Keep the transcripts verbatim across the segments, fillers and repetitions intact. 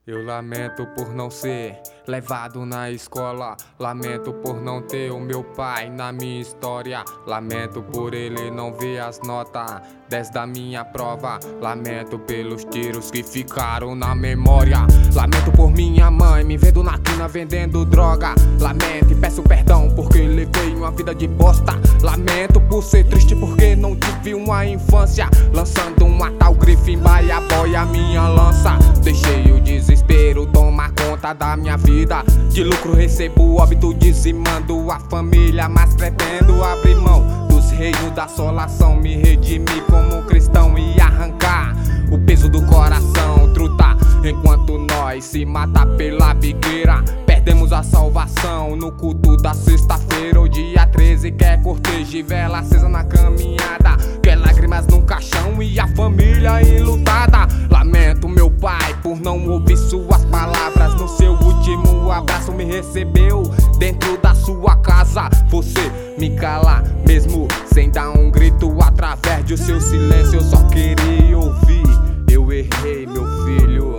Eu lamento por não ser levado na escola. Lamento por não ter o meu pai na minha história. Lamento por ele não ver as notas dez da minha prova. Lamento pelos tiros que ficaram na memória. Lamento por minha mãe me vendo na quina vendendo droga. Lamento e peço perdão porque levei uma vida de bosta. Lamento por ser triste porque não tive uma infância. Lançando uma tal grife em baia boia minha lança. Deixei o desespero tomar conta da minha vida. De lucro recebo óbito dizimando a família, mas pretendo abrir mão dos reinos da solação, me redimir como um cristão e arrancar o peso do coração, truta. Enquanto nós se mata pela biqueira, perdemos a salvação no culto da sexta-feira. O dia treze quer cortejo e vela acesa na caminhada, quer lágrimas no caixão e a família enlutada. Lamento meu pai por não ouvir suas palavras. No seu último abraço me recebeu dentro da sua casa. Você me cala mesmo sem dar um grito através do seu silêncio. Eu só queria ouvir: eu errei, meu filho.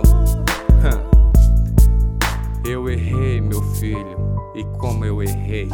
Eu errei, meu filho. E como eu errei.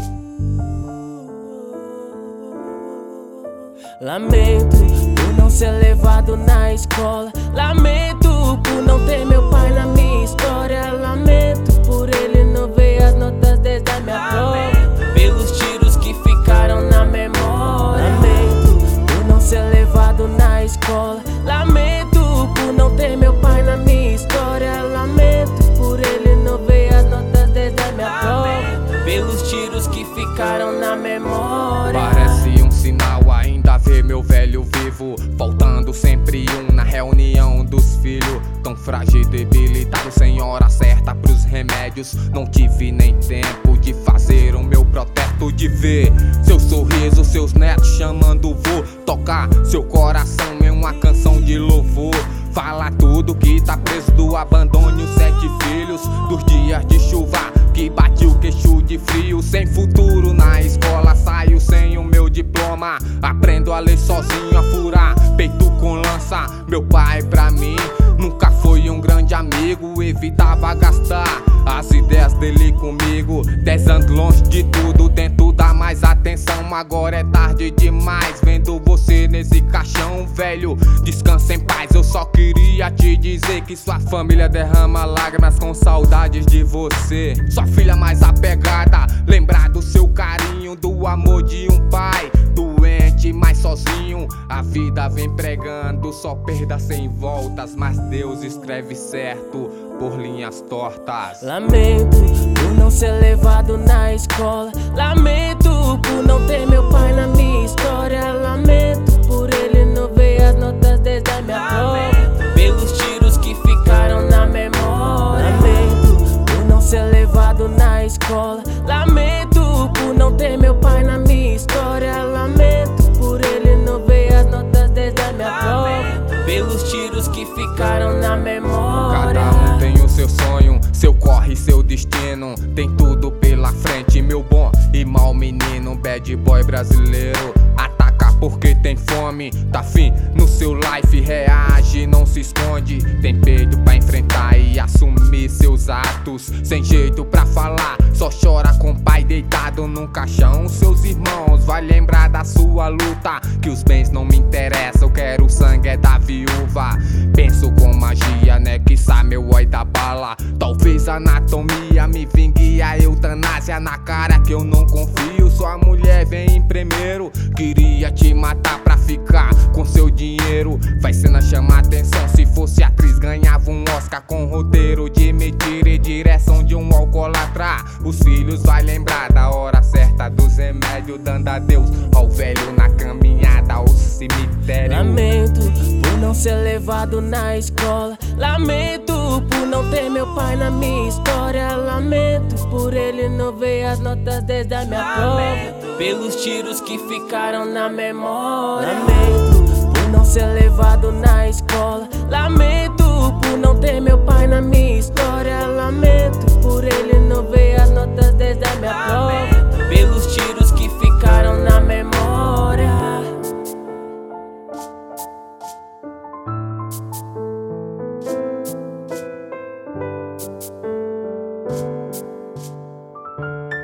Lamento por não ser levado na escola. Lamento por não ter meu pai na minha história. Lamento por ele não ver as notas dez da minha prova, pelos tiros que ficaram na memória. Lamento por não ser levado na escola. Lamento por não ter meu pai na minha história. Lamento por ele não ver as notas dez da minha prova, pelos tiros que ficaram na memória. Parece um sinal ainda ver meu velho vivo, faltando sempre um na reunião dos filhos. Tão frágil e debilitado, sem hora certa pros remédios. Não tive nem tempo de fazer o meu protesto, de ver seu sorriso, seus netos chamando o vô, tocar seu coração em uma canção de louvor. Fala tudo que tá preso do abandono, os sete filhos dos dias de chuva que bate o queixo de frio. Sem futuro na escola, saio sem o meu diploma. Aprendo a ler sozinho, a furar peito com lança. Meu pai pra mim nunca foi um grande amigo, evitava gastar as ideias dele comigo. Dez anos longe de tudo, tento dar mais atenção. Agora é tarde demais, vendo você nesse caixão, velho. Descansa em paz, eu só queria te dizer que sua família derrama lágrimas com saudades de você. Sua filha mais apegada, lembrar do seu carinho, do amor de um pai doente, mas sozinho. A vida vem pregando só perda sem voltas, mas Deus escreve certo por linhas tortas. Lamento por não ser levado na escola. Lamento por não ter meu pai na minha história. Lamento por ele não ver as notas dez da minha prova, pelos tiros que ficaram na memória. Lamento por não ser levado na escola. Lamento por não ter meu pai na minha história. Lamento por ele não ver as notas dez da minha prova, pelos tiros que ficaram na memória. Cada um tem o seu sonho, seu corre, seu destino. Tem tudo pela frente, meu bom e mau menino. Bad boy brasileiro ataca porque tem fome. Tá fim no seu life, reage, não se esconde. Tem peito pra enfrentar e assumir seus atos. Sem jeito pra falar, só chora com o pai deitado num caixão. Seus irmãos vai lembrar da sua luta, que os bens não me interessam, eu quero o sangue é da viúva. Penso com magia, né, que sa meu oi da bala. Talvez a anatomia me vingue, a eutanásia na cara que eu não confio. Sua mulher vem em primeiro, queria te matar pra ficar com seu dinheiro. Vai cena chamar atenção, se fosse atriz ganhava um Oscar com roteiro de mentira e direção de um alcoólatra. Os filhos vai lembrar da hora certa dos remédios, dando adeus ao velho na caminhada ao cemitério. Lamento por não ser levado na escola. Lamento por não ter meu pai na minha história. Lamento por ele não ver as notas dez da minha prova, pelos tiros que ficaram na memória. Lamento por não ser levado na escola. Lamento por não ter meu pai na minha história. Lamento por ele não ver as notas dez da minha prova, pelos tiros que ficaram na memória.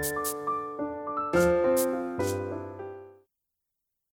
Tchau.